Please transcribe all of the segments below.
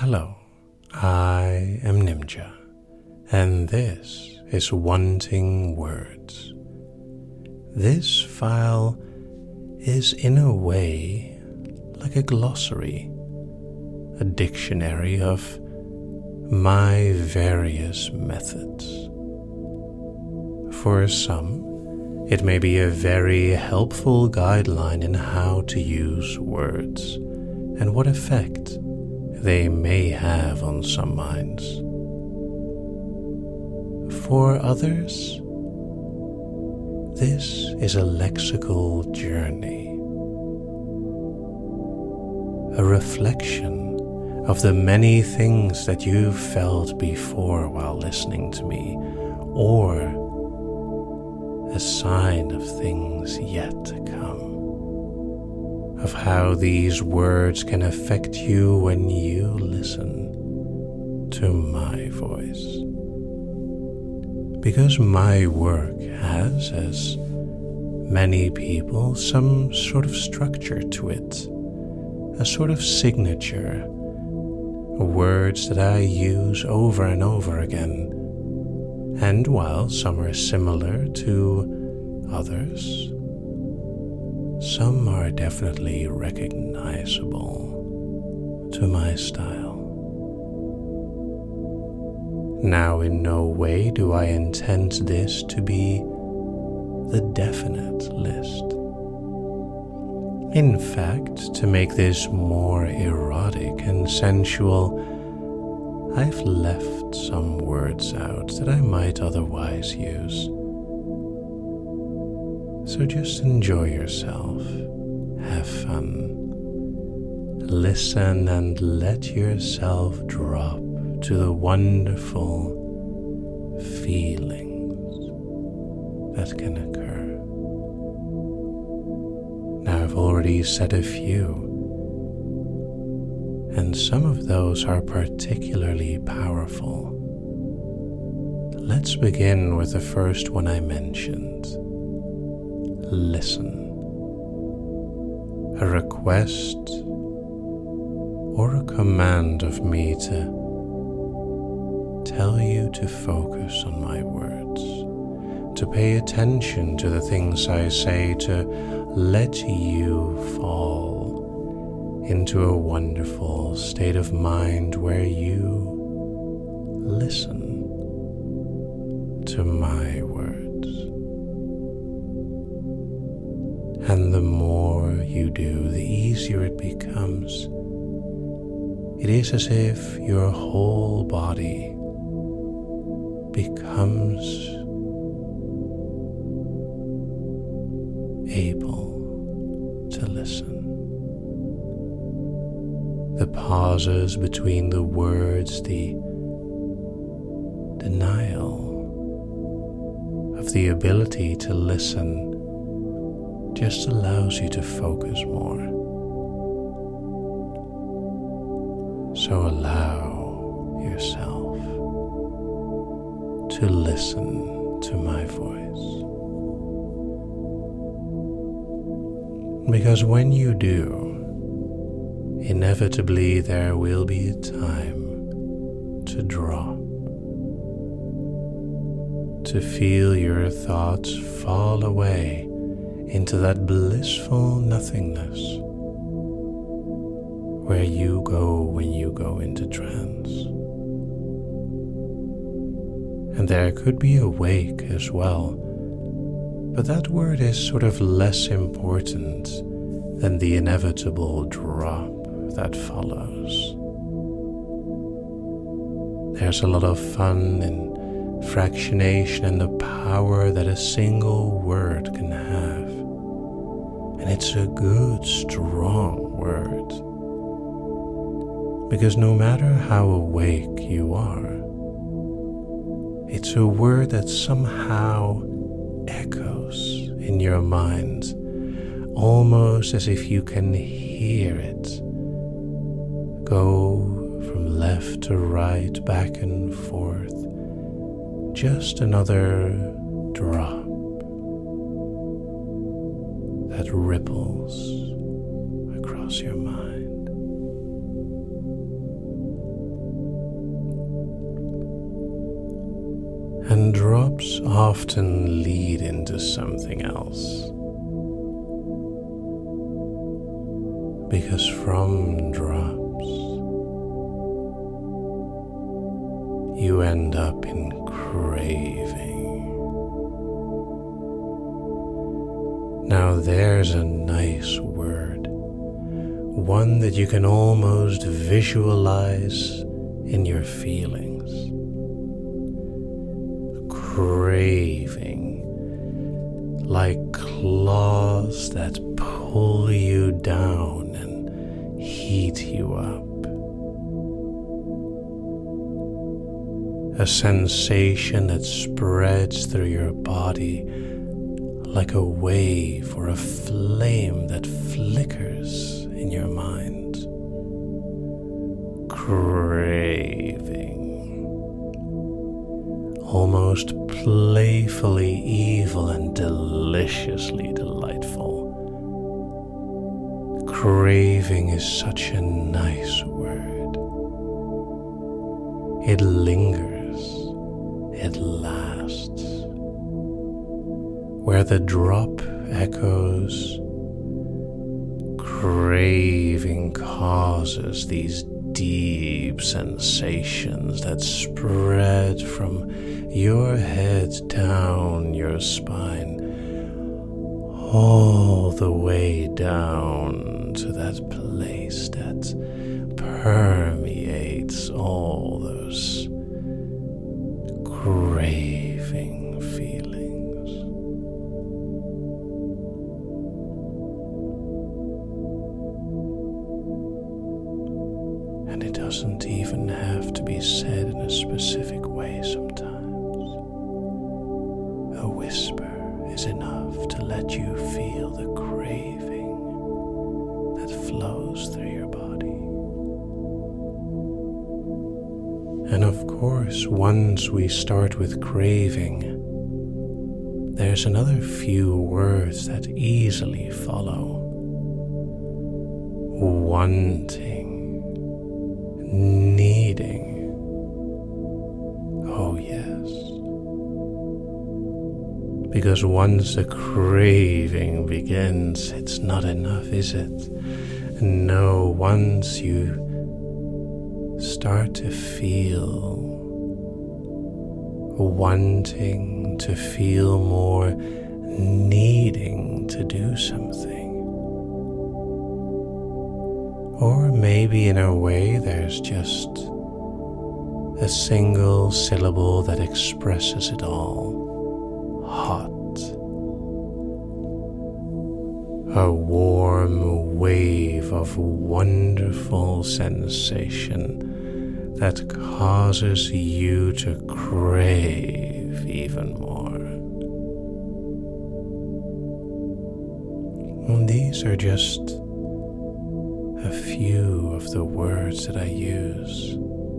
Hello, I am Nimja, and this is Wanting Words. This file is in a way like a glossary, a dictionary of my various methods. For some, it may be a very helpful guideline in how to use words and what effect they may have on some minds. For others, this is a lexical journey, a reflection of the many things that you've felt before while listening to me, or a sign of things yet to come, of how these words can affect you when you listen to my voice. Because my work has, as many people, some sort of structure to it, a sort of signature, words that I use over and over again. And while some are similar to others, some are definitely recognizable to my style. Now, in no way do I intend this to be the definite list. In fact, to make this more erotic and sensual, I've left some words out that I might otherwise use. So just enjoy yourself, have fun, listen and let yourself drop to the wonderful feelings that can occur. Now, I've already said a few, and some of those are particularly powerful. Let's begin with the first one I mentioned. Listen. A request or a command of me to tell you to focus on my words, to pay attention to the things I say, to let you fall into a wonderful state of mind where you listen to my words. And the more you do, the easier it becomes. It is as if your whole body becomes able to listen. The pauses between the words, the denial of the ability to listen just allows you to focus more. So allow yourself to listen to my voice. Because when you do, inevitably there will be a time to drop, to feel your thoughts fall away into that blissful nothingness where you go when you go into trance. And there could be awake as well, but that word is sort of less important than the inevitable drop that follows. There's a lot of fun in fractionation and the power that a single word can have. And it's a good, strong word. Because no matter how awake you are, it's a word that somehow echoes in your mind, almost as if you can hear it go from left to right, back and forth. Just another drop that ripples across your mind. And drops often lead into something else. Because from drops, you end up in craving. Now there's a nice word, one that you can almost visualize in your feelings. Craving, like claws that pull you down and heat you up. A sensation that spreads through your body like a wave or a flame that flickers in your mind. Craving. Almost playfully evil and deliciously delightful. Craving is such a nice word. It lingers, it lasts. Where the drop echoes, craving causes these deep sensations that spread from your head down your spine, all the way down to that place that permeates all those craving feelings. And it doesn't even have to be said in a specific way sometimes. A whisper is enough to let you feel the craving that flows through your body. And of course, once we start with craving, there's another few words that easily follow. Wanting, needing. Oh yes. Because once the craving begins, it's not enough, is it? No, once you start to feel wanting, to feel more needing to do something. Or maybe in a way there's just a single syllable that expresses it all. Hot. A warm wave of wonderful sensation that causes you to crave even more. And these are just a few of the words that I use.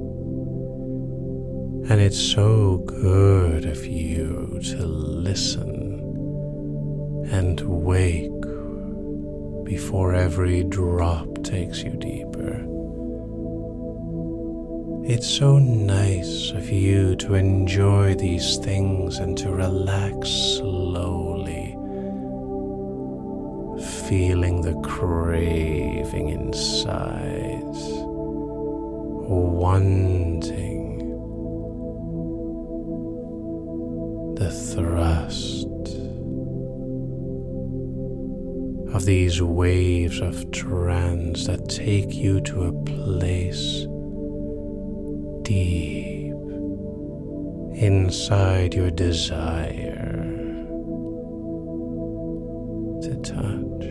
And it's so good of you to listen and wake before every drop takes you deeper. It's so nice of you to enjoy these things and to relax slowly, feeling the craving inside, wanting, the thrust of these waves of trance that take you to a place deep inside your desire to touch.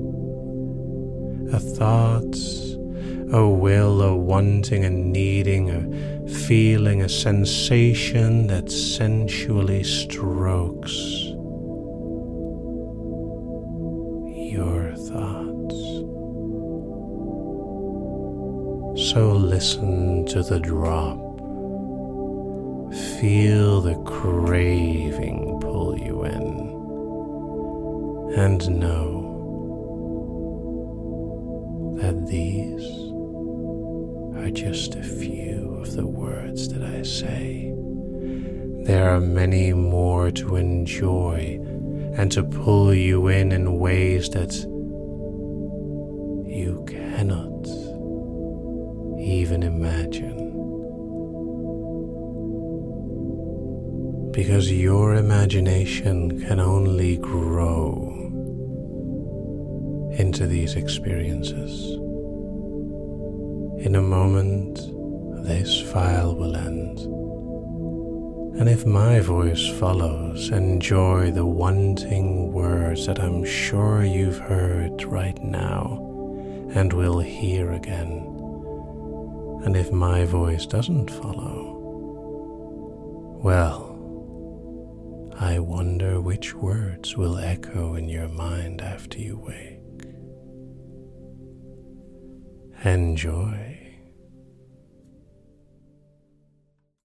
A thought, a will, a wanting, a needing, a feeling, a sensation that sensually strokes your thoughts. So listen to the drop. Feel the craving pull you in. And know that these are just a few of the words that I say. There are many more to enjoy and to pull you in ways that you cannot even imagine. Because your imagination can only grow into these experiences. In a moment, this file will end, and if my voice follows, enjoy the wanting words that I'm sure you've heard right now and will hear again. And if my voice doesn't follow, well, I wonder which words will echo in your mind after you wake. Enjoy.